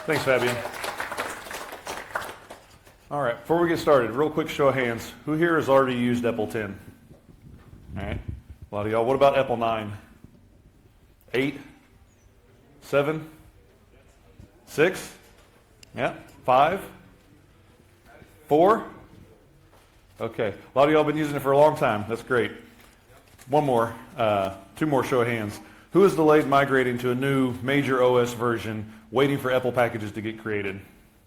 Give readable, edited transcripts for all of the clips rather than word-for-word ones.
Thanks, Fabian. All right, before we get started, real quick show of hands. Who here has already used EPEL 10? All right, a lot of y'all. What about EPEL 9? 8? 7? 6? Yeah, 5? 4? Okay, a lot of y'all have been using it for a long time. That's great. One more, 2 more show of hands. Who is delayed migrating to a new major OS version, waiting for EPEL packages to get created?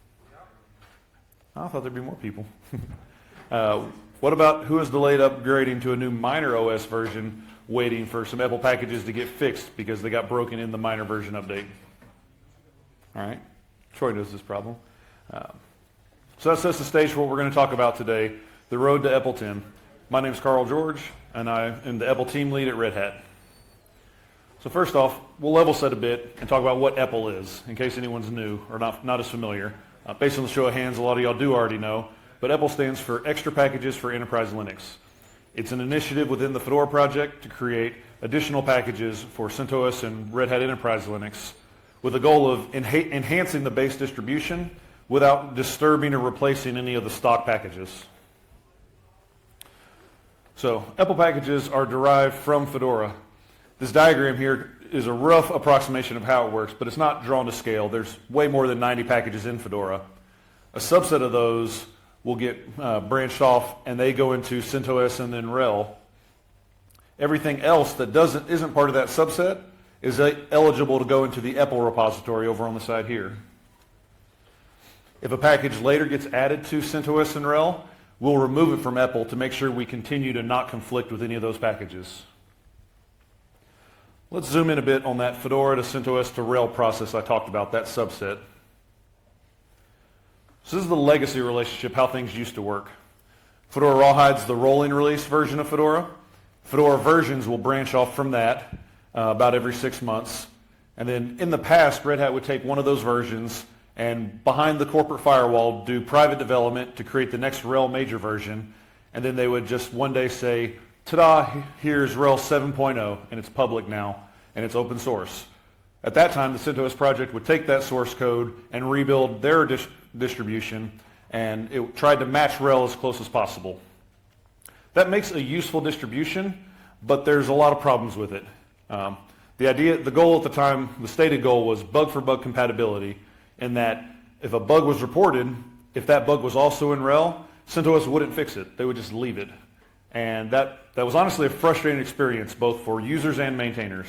I thought there'd be more people. What about who is delayed upgrading to a new minor OS version, waiting for some EPEL packages to get fixed because they got broken in the minor version update? All right, Troy knows this problem. So that sets the stage for what we're going to talk about today, the road to EPEL 10. My name is Carl George, and I am the EPEL team lead at Red Hat. So first off, we'll level set a bit and talk about what EPEL is, in case anyone's new or not as familiar. Based on the show of hands, a lot of y'all do already know, but EPEL stands for Extra Packages for Enterprise Linux. It's an initiative within the Fedora project to create additional packages for CentOS and Red Hat Enterprise Linux with the goal of enhancing the base distribution without disturbing or replacing any of the stock packages. So EPEL packages are derived from Fedora. This diagram here is a rough approximation of how it works, but it's not drawn to scale. There's way more than 90 packages in Fedora. A subset of those will get branched off, and they go into CentOS and then RHEL. Everything else that isn't part of that subset is eligible to go into the EPEL repository over on the side here. If a package later gets added to CentOS and RHEL, we'll remove it from EPEL to make sure we continue to not conflict with any of those packages. Let's zoom in a bit on that Fedora to CentOS to RHEL process I talked about, that subset. So this is the legacy relationship, how things used to work. Fedora Rawhide's the rolling release version of Fedora. Fedora versions will branch off from that about every 6 months. And then in the past, Red Hat would take one of those versions and behind the corporate firewall do private development to create the next RHEL major version. And then they would just one day say, ta-da, here's RHEL 7.0, and it's public now, and it's open source. At that time, the CentOS project would take that source code and rebuild their distribution, and it tried to match RHEL as close as possible. That makes a useful distribution, but there's a lot of problems with it. The goal at the time, the stated goal was bug-for-bug compatibility, in that if a bug was reported, if that bug was also in RHEL, CentOS wouldn't fix it. They would just leave it. And that was honestly a frustrating experience, both for users and maintainers.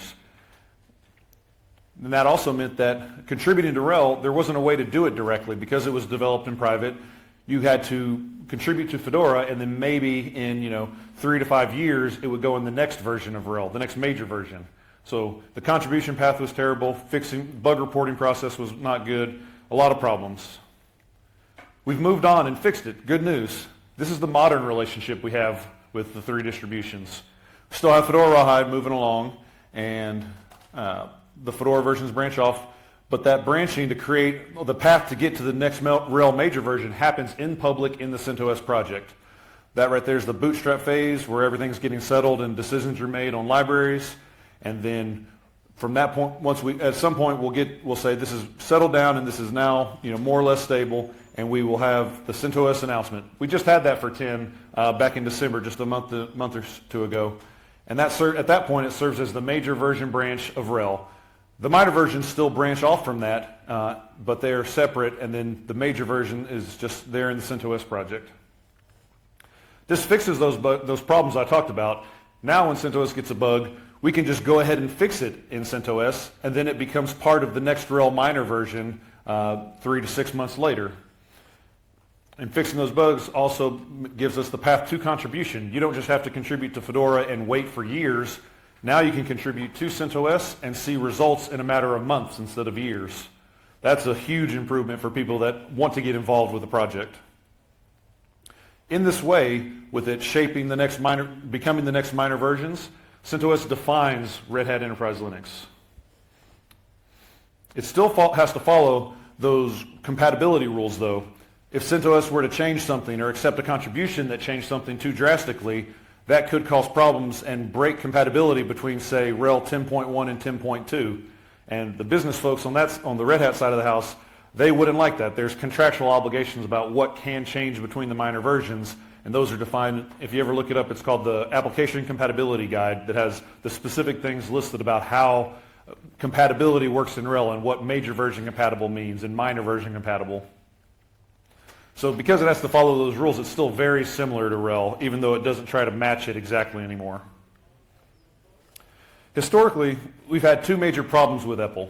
And that also meant that contributing to RHEL, there wasn't a way to do it directly because it was developed in private. You had to contribute to Fedora, and then maybe in 3 to 5 years, it would go in the next version of RHEL, the next major version. So the contribution path was terrible. Bug reporting process was not good. A lot of problems. We've moved on and fixed it. Good news. This is the modern relationship we have with the 3 distributions. We still have Fedora Rawhide moving along, and the Fedora versions branch off, but that branching to create the path to get to the next RHEL major version happens in public in the CentOS project. That right there is the bootstrap phase where everything's getting settled and decisions are made on libraries, and then from that point, at some point we'll say this is settled down and this is now more or less stable, and we will have the CentOS announcement. We just had that for 10 back in December, just a month or 2 ago. And at that point, it serves as the major version branch of RHEL. The minor versions still branch off from that, but they are separate, and then the major version is just there in the CentOS project. This fixes those problems I talked about. Now when CentOS gets a bug, we can just go ahead and fix it in CentOS, and then it becomes part of the next RHEL minor version 3 to 6 months later. And fixing those bugs also gives us the path to contribution. You don't just have to contribute to Fedora and wait for years. Now you can contribute to CentOS and see results in a matter of months instead of years. That's a huge improvement for people that want to get involved with the project. In this way, with it shaping becoming the next minor versions, CentOS defines Red Hat Enterprise Linux. It still has to follow those compatibility rules, though. If CentOS were to change something or accept a contribution that changed something too drastically, that could cause problems and break compatibility between, say, RHEL 10.1 and 10.2. And the business folks on the Red Hat side of the house, They wouldn't like that. There's contractual obligations about what can change between the minor versions, and those are defined. If you ever look it up, it's called the Application Compatibility Guide that has the specific things listed about how compatibility works in RHEL and what major version compatible means and minor version compatible. So because it has to follow those rules, it's still very similar to RHEL, even though it doesn't try to match it exactly anymore. Historically, we've had two major problems with EPEL.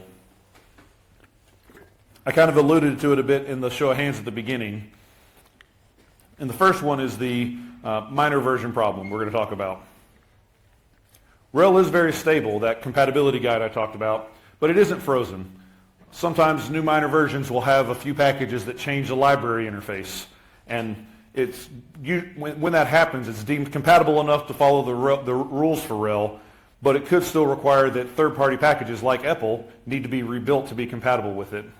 I kind of alluded to it a bit in the show of hands at the beginning. And the first one is the minor version problem we're going to talk about. RHEL is very stable, that compatibility guide I talked about, but it isn't frozen. Sometimes new minor versions will have a few packages that change the library interface. And when that happens, it's deemed compatible enough to follow the rules for RHEL, but it could still require that third-party packages like EPEL need to be rebuilt to be compatible with it.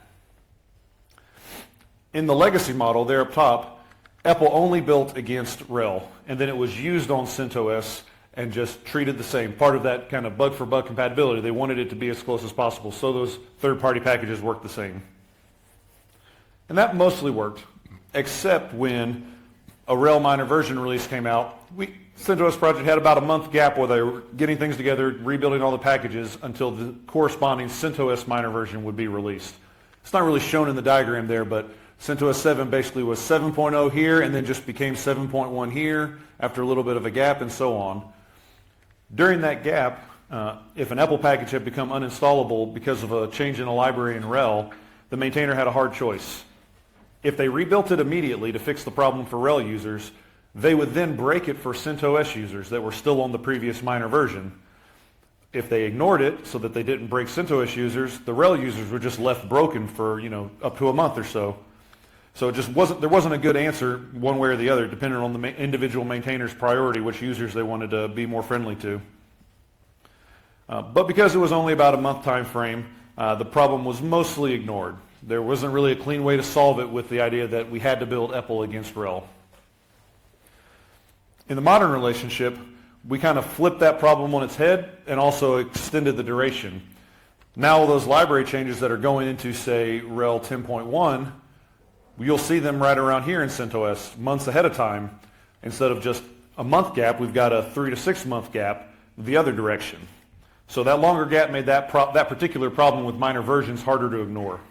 In the legacy model there up top, EPEL only built against RHEL, and then it was used on CentOS and just treated the same. Part of that kind of bug-for-bug compatibility, they wanted it to be as close as possible, so those third-party packages worked the same. And that mostly worked, except when a RHEL minor version release came out. CentOS project had about a month gap where they were getting things together, rebuilding all the packages until the corresponding CentOS minor version would be released. It's not really shown in the diagram there, but CentOS 7 basically was 7.0 here and then just became 7.1 here after a little bit of a gap and so on. During that gap, if an EPEL package had become uninstallable because of a change in a library in RHEL, the maintainer had a hard choice. If they rebuilt it immediately to fix the problem for RHEL users, they would then break it for CentOS users that were still on the previous minor version. If they ignored it so that they didn't break CentOS users, the RHEL users were just left broken for up to a month or so. So it just there wasn't a good answer one way or the other, depending on the individual maintainer's priority, which users they wanted to be more friendly to. But because it was only about a month time frame, the problem was mostly ignored. There wasn't really a clean way to solve it with the idea that we had to build EPEL against RHEL. In the modern relationship, we kind of flipped that problem on its head and also extended the duration. Now all those library changes that are going into, say, RHEL 10.1, you'll see them right around here in CentOS months ahead of time. Instead of just a month gap, we've got a 3 to 6 month gap the other direction. So that longer gap made that particular problem with minor versions harder to ignore.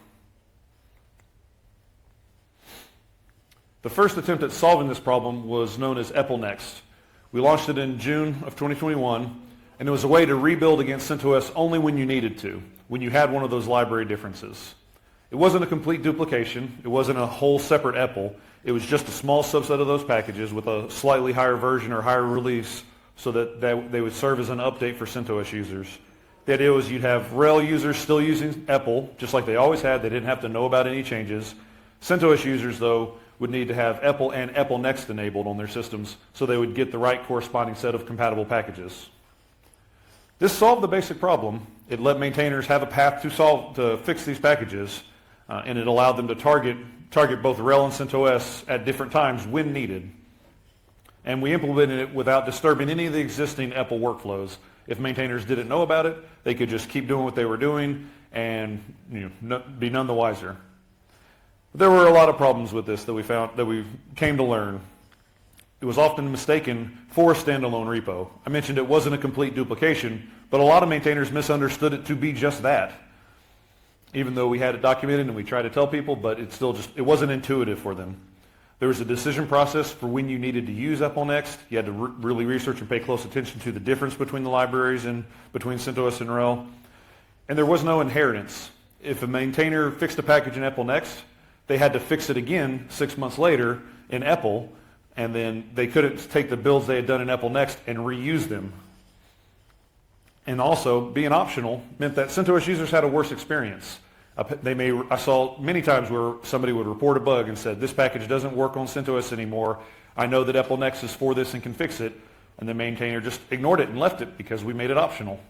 The first attempt at solving this problem was known as EPEL Next. We launched it in June of 2021, and it was a way to rebuild against CentOS only when you needed to, when you had one of those library differences. It wasn't a complete duplication. It wasn't a whole separate EPEL. It was just a small subset of those packages with a slightly higher version or higher release so that they would serve as an update for CentOS users. The idea was you'd have RHEL users still using EPEL, just like they always had. They didn't have to know about any changes. CentOS users, though, would need to have EPEL and EPEL Next enabled on their systems so they would get the right corresponding set of compatible packages. This solved the basic problem. It let maintainers have a path to fix these packages, and it allowed them to target both RHEL and CentOS at different times when needed. And we implemented it without disturbing any of the existing EPEL workflows. If maintainers didn't know about it, they could just keep doing what they were doing and be none the wiser. There were a lot of problems with this that we came to learn. It was often mistaken for a standalone repo. I mentioned it wasn't a complete duplication, but a lot of maintainers misunderstood it to be just that. Even though we had it documented and we tried to tell people, but it wasn't intuitive for them. There was a decision process for when you needed to use EPEL Next. You had to really research and pay close attention to the difference between the libraries and between CentOS and RHEL. And there was no inheritance. If a maintainer fixed a package in EPEL Next, they had to fix it again 6 months later in EPEL, and then they couldn't take the builds they had done in EPEL Next and reuse them. And also, being optional meant that CentOS users had a worse experience. I saw many times where somebody would report a bug and said, this package doesn't work on CentOS anymore. I know that EPEL Next is for this and can fix it. And the maintainer just ignored it and left it because we made it optional.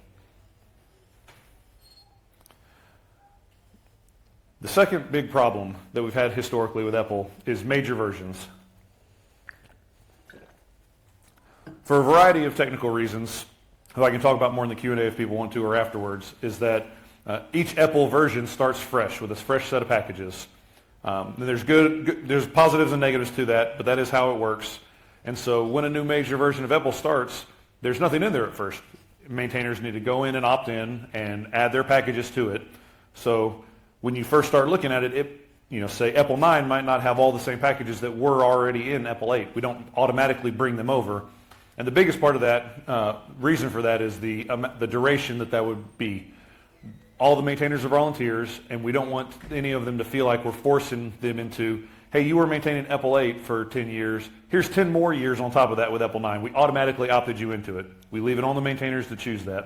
The second big problem that we've had historically with EPEL is major versions. For a variety of technical reasons, who I can talk about more in the Q&A if people want to or afterwards, is that each EPEL version starts fresh with a fresh set of packages. There's positives and negatives to that, but that is how it works. And so when a new major version of EPEL starts, there's nothing in there at first. Maintainers need to go in and opt in and add their packages to it. So when you first start looking at it, say EPEL 9 might not have all the same packages that were already in EPEL 8. We don't automatically bring them over. And the biggest part of that, reason for that is the duration that would be. All the maintainers are volunteers, and we don't want any of them to feel like we're forcing them into, hey, you were maintaining EPEL 8 for 10 years. Here's 10 more years on top of that with EPEL 9. We automatically opted you into it. We leave it on the maintainers to choose that.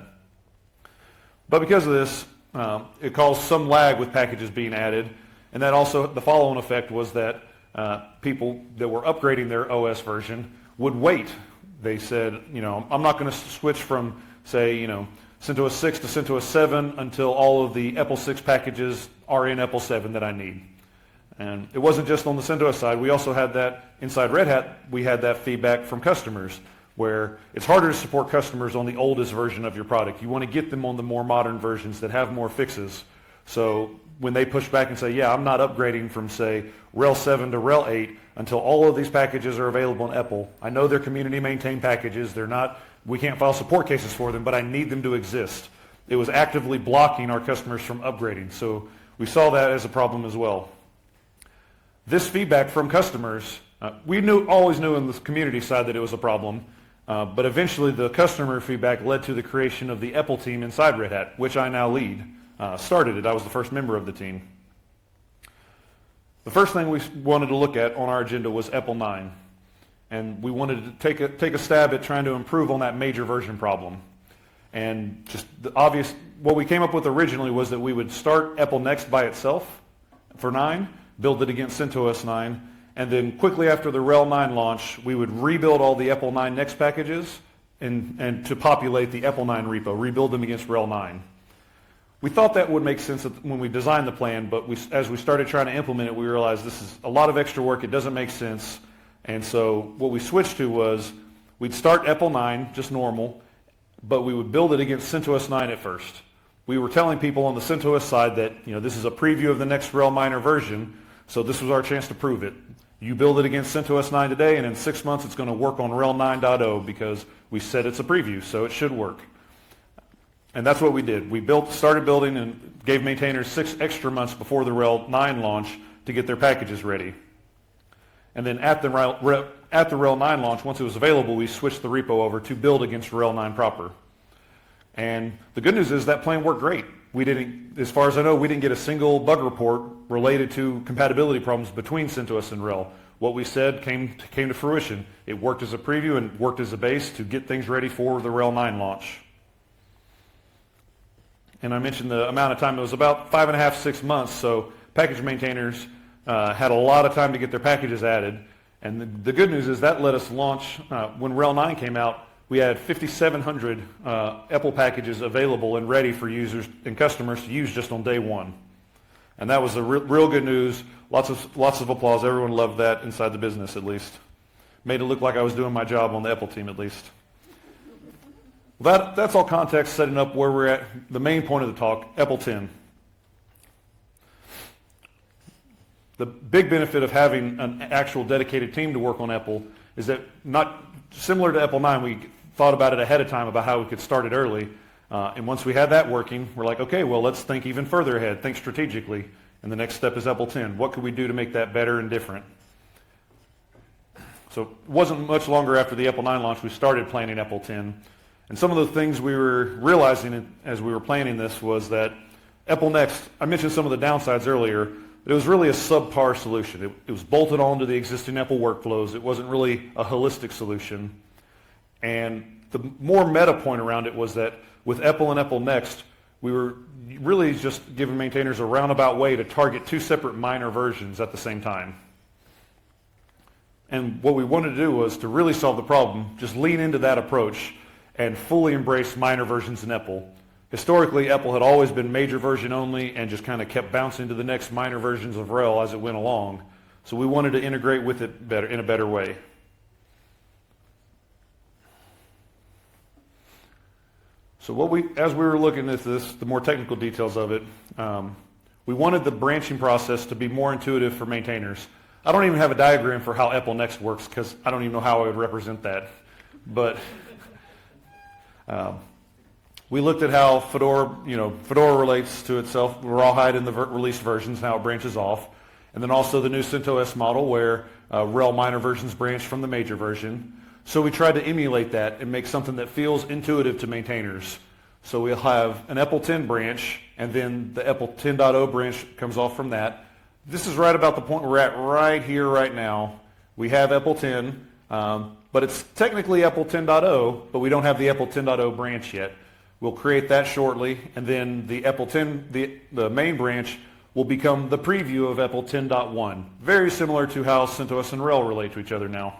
But because of this, it caused some lag with packages being added, and that also, the follow-on effect was that people that were upgrading their OS version would wait. They said, I'm not going to switch from, say, CentOS 6 to CentOS 7 until all of the EPEL 6 packages are in EPEL 7 that I need. And it wasn't just on the CentOS side. We also had that inside Red Hat. We had that feedback from customers where it's harder to support customers on the oldest version of your product. You want to get them on the more modern versions that have more fixes. So when they push back and say, yeah, I'm not upgrading from, say, RHEL 7 to RHEL 8 until all of these packages are available in EPEL. I know they're community maintained packages. We can't file support cases for them, but I need them to exist. It was actively blocking our customers from upgrading. So we saw that as a problem as well. This feedback from customers, we always knew on the community side that it was a problem, but eventually the customer feedback led to the creation of the EPEL team inside Red Hat, which I now lead. Started it. I was the first member of the team. The first thing we wanted to look at on our agenda was EPEL 9. And we wanted to take a stab at trying to improve on that major version problem. And just what we came up with originally was that we would start EPEL Next by itself for 9, build it against CentOS 9, and then quickly after the RHEL 9 launch, we would rebuild all the EPEL 9 Next packages and to populate the EPEL 9 repo, rebuild them against RHEL 9. We thought that would make sense when we designed the plan, but as we started trying to implement it, we realized this is a lot of extra work. It doesn't make sense. And so what we switched to was we'd start EPEL 9, just normal, but we would build it against CentOS 9 at first. We were telling people on the CentOS side that this is a preview of the next RHEL minor version, so this was our chance to prove it. You build it against CentOS 9 today, and in 6 months it's going to work on RHEL 9.0 because we said it's a preview, so it should work. And that's what we did. We started building and gave maintainers 6 extra months before the RHEL 9 launch to get their packages ready. And then at the RHEL 9 launch, once it was available, we switched the repo over to build against RHEL 9 proper. And the good news is that plan worked great. As far as I know, we didn't get a single bug report related to compatibility problems between CentOS and RHEL. What we said came to fruition. It worked as a preview and worked as a base to get things ready for the RHEL 9 launch. And I mentioned the amount of time. It was about 5.5, 6 months, so package maintainers had a lot of time to get their packages added. And the good news is that let us launch, when RHEL 9 came out, we had 5,700 EPEL packages available and ready for users and customers to use just on day one. And that was real good news. Lots of applause. Everyone loved that inside the business, at least. Made it look like I was doing my job on the EPEL team, at least. That's all context setting up where we're at. The main point of the talk, EPEL 10. The big benefit of having an actual dedicated team to work on EPEL is that, not similar to EPEL 9, we thought about it ahead of time about how we could start it early. And once we had that working, we're like, okay, well, let's think even further ahead, think strategically. And the next step is EPEL 10. What could we do to make that better and different? So it wasn't much longer after the EPEL 9 launch we started planning EPEL 10. And some of the things we were realizing as we were planning this was that EPEL Next, I mentioned some of the downsides earlier, but it was really a subpar solution. It was bolted onto the existing EPEL workflows. It wasn't really a holistic solution. And the more meta point around it was that with EPEL and EPEL Next, we were really just giving maintainers a roundabout way to target 2 separate minor versions at the same time. And what we wanted to do was to really solve the problem, just lean into that approach and fully embrace minor versions in EPEL. Historically, EPEL had always been major version only and just kind of kept bouncing to the next minor versions of RHEL as it went along. So we wanted to integrate with it in a better way. So as we were looking at this, the more technical details of it, We wanted the branching process to be more intuitive for maintainers. I don't even have a diagram for how EPEL Next works because I don't even know how I would represent that. But we looked at how Fedora relates to itself, Rawhide in the released versions, and how it branches off. And then also the new CentOS model where RHEL minor versions branch from the major version. So we tried to emulate that and make something that feels intuitive to maintainers. So we'll have an EPEL 10 branch, and then the EPEL 10.0 branch comes off from that. This is right about the point we're at right here, right now. We have EPEL 10, but it's technically EPEL 10.0, but we don't have the EPEL 10.0 branch yet. We'll create that shortly, and then the EPEL 10, the main branch, will become the preview of EPEL 10.1. Very similar to how CentOS and RHEL relate to each other now.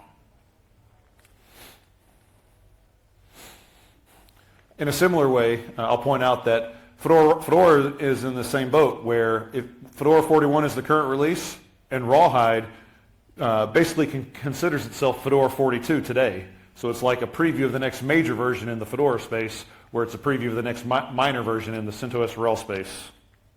In a similar way, I'll point out that Fedora is in the same boat, where if Fedora 41 is the current release, and Rawhide basically considers itself Fedora 42 today. So it's like a preview of the next major version in the Fedora space, where it's a preview of the next minor version in the CentOS RHEL space.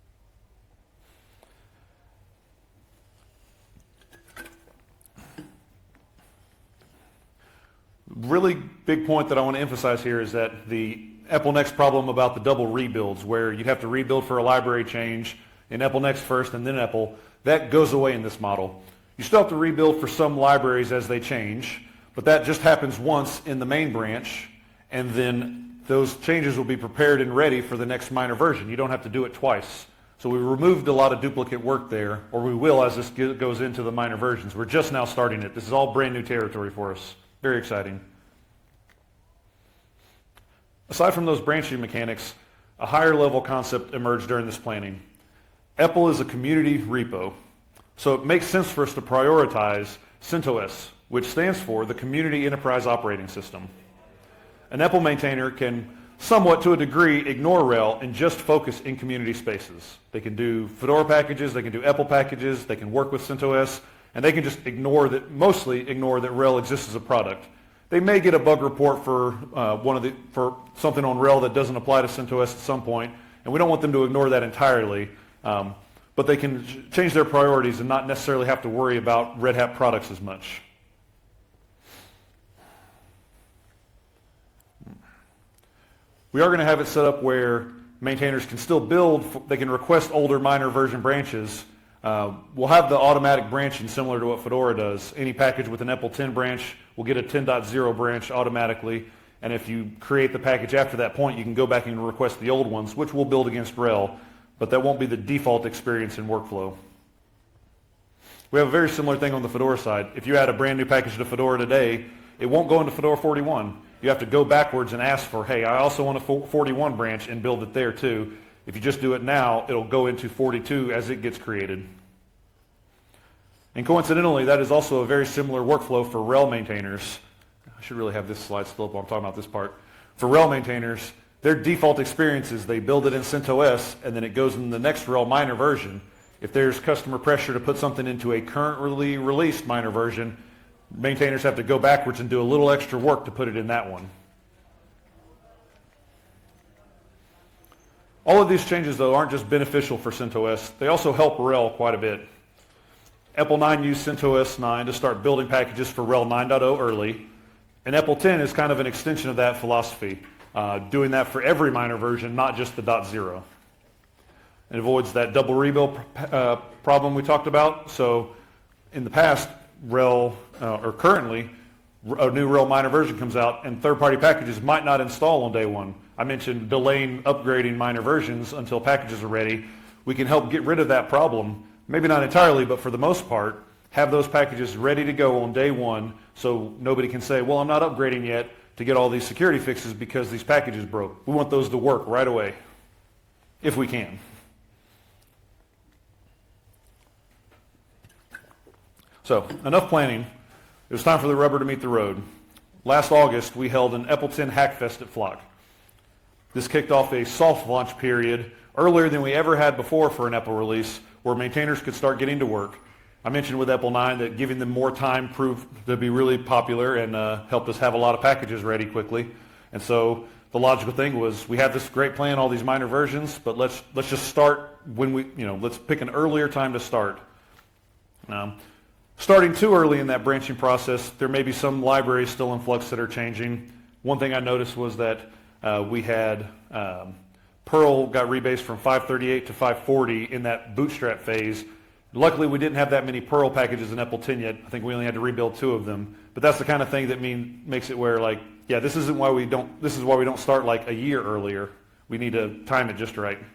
Really big point that I want to emphasize here is that the EPEL Next problem about the double rebuilds, where you'd have to rebuild for a library change in EPEL Next first and then EPEL, that goes away in this model. You still have to rebuild for some libraries as they change, but that just happens once in the main branch, and then those changes will be prepared and ready for the next minor version. You don't have to do it twice. So we removed a lot of duplicate work there, or we will as this goes into the minor versions. We're just now starting it. This is all brand new territory for us. Very exciting. Aside from those branching mechanics, a higher level concept emerged during this planning. EPEL is a community repo, so it makes sense for us to prioritize CentOS, which stands for the Community Enterprise Operating System. An EPEL maintainer can somewhat to a degree ignore RHEL and just focus in community spaces. They can do Fedora packages, they can do EPEL packages, they can work with CentOS, and they can just mostly ignore that RHEL exists as a product. They may get a bug report for something on RHEL that doesn't apply to CentOS at some point, and we don't want them to ignore that entirely. But they can change their priorities and not necessarily have to worry about Red Hat products as much. We are going to have it set up where maintainers can still build, they can request older minor version branches. We'll have the automatic branching similar to what Fedora does. Any package with an EPEL 10 branch will get a 10.0 branch automatically, and if you create the package after that point, you can go back and request the old ones, which we'll build against RHEL, but that won't be the default experience in workflow. We have a very similar thing on the Fedora side. If you add a brand new package to Fedora today, it won't go into Fedora 41. You have to go backwards and ask for, hey, I also want a 41 branch and build it there too. If you just do it now, it'll go into 42 as it gets created. And coincidentally, that is also a very similar workflow for RHEL maintainers. I should really have this slide still up while I'm talking about this part. For RHEL maintainers, their default experience is they build it in CentOS, and then it goes in the next RHEL minor version. If there's customer pressure to put something into a currently released minor version, maintainers have to go backwards and do a little extra work to put it in that one. All of these changes, though, aren't just beneficial for CentOS. They also help RHEL quite a bit. EPEL 9 used CentOS 9 to start building packages for RHEL 9.0 early, and EPEL 10 is kind of an extension of that philosophy, doing that for every minor version, not just the .0. It avoids that double rebuild problem we talked about. So in the past, currently, a new RHEL minor version comes out, and third-party packages might not install on day one. I mentioned delaying upgrading minor versions until packages are ready. We can help get rid of that problem. Maybe not entirely, but for the most part, have those packages ready to go on day one so nobody can say, well, I'm not upgrading yet to get all these security fixes because these packages broke. We want those to work right away, if we can. So, enough planning. It was time for the rubber to meet the road. Last August, we held an EPEL 10 Hackfest at Flock. This kicked off a soft launch period earlier than we ever had before for an EPEL release, where maintainers could start getting to work. I mentioned with EPEL 9 that giving them more time proved to be really popular and helped us have a lot of packages ready quickly. And so the logical thing was we have this great plan, all these minor versions, but let's just start when let's pick an earlier time to start. Starting too early in that branching process, there may be some libraries still in flux that are changing. One thing I noticed was that we had Perl got rebased from 538 to 540 in that bootstrap phase. Luckily, we didn't have that many Perl packages in EPEL 10 yet. I think we only had to rebuild 2 of them. But that's the kind of thing that makes it where, like, yeah, this is why we don't start like a year earlier. We need to time it just right.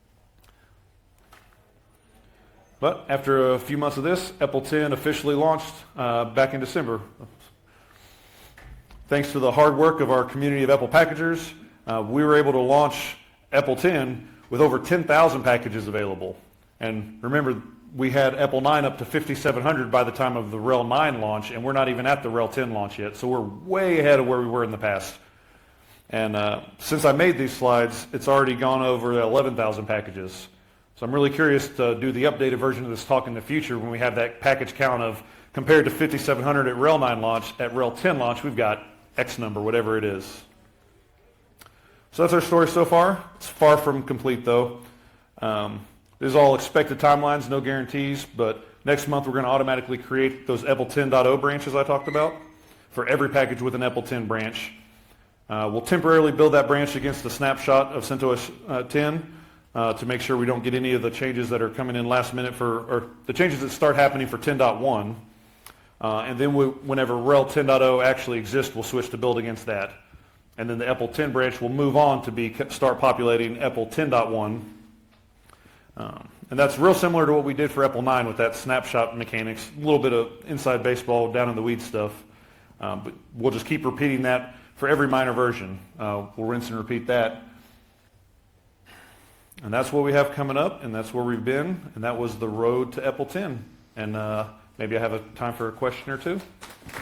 But after a few months of this, EPEL 10 officially launched back in December. Thanks to the hard work of our community of EPEL packagers, we were able to launch EPEL 10 with over 10,000 packages available. And remember, we had EPEL 9 up to 5,700 by the time of the RHEL 9 launch, and we're not even at the RHEL 10 launch yet, so we're way ahead of where we were in the past. And since I made these slides, it's already gone over 11,000 packages. So I'm really curious to do the updated version of this talk in the future when we have that package count of, compared to 5,700 at RHEL 9 launch, at RHEL 10 launch, we've got X number, whatever it is. So that's our story so far. It's far from complete, though. These are all expected timelines, no guarantees, but next month we're going to automatically create those EPEL 10.0 branches I talked about for every package with an EPEL 10 branch. We'll temporarily build that branch against the snapshot of CentOS 10 to make sure we don't get any of the changes that are coming in last minute or the changes that start happening for 10.1. And then whenever RHEL 10.0 actually exists, we'll switch to build against that. And then the EPEL 10 branch will move on to start populating EPEL 10.1. And that's real similar to what we did for EPEL 9 with that snapshot mechanics, a little bit of inside baseball, down in the weeds stuff. But we'll just keep repeating that for every minor version. We'll rinse and repeat that. And that's what we have coming up, and that's where we've been, and that was the road to EPEL 10. And maybe I have a time for a question or two.